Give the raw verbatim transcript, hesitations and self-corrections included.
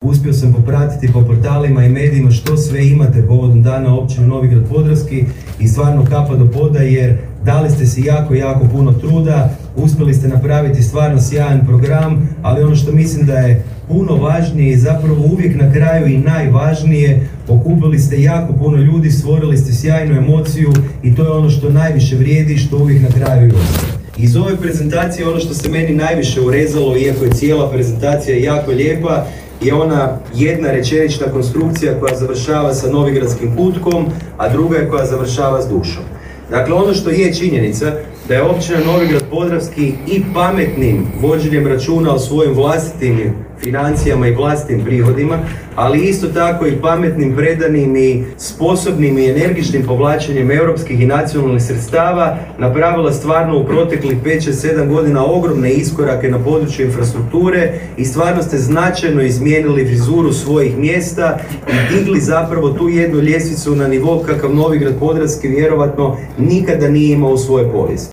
uspio sam popratiti po portalima i medijima što sve imate povodom dana općine Novigrad Podravski i stvarno kapa do poda jer dali ste si jako, jako puno truda, uspjeli ste napraviti stvarno sjajan program, ali ono što mislim da je puno važnije i zapravo uvijek na kraju i najvažnije, okupili ste jako puno ljudi, stvorili ste sjajnu emociju i to je ono što najviše vrijedi, što uvijek na kraju i ostaje. Iz ove prezentacije ono što se meni najviše urezalo, iako je cijela prezentacija jako lijepa, je ona jedna rečenična konstrukcija koja završava sa novigradskim kutkom, a druga je koja završava s dušom. Dakle, ono što je činjenica da je općina Novigrad Podravski i pametnim vođenjem računa o svojim vlastitim financijama i vlastitim prihodima, ali isto tako i pametnim, predanim i sposobnim i energičnim povlačenjem europskih i nacionalnih sredstava napravila stvarno u proteklih pet šest sedam godina ogromne iskorake na području infrastrukture i stvarno ste značajno izmijenili frizuru svojih mjesta i digli zapravo tu jednu ljestvicu na nivo kakav Novigrad Podravski vjerovatno nikada nije imao u svojoj povijesti.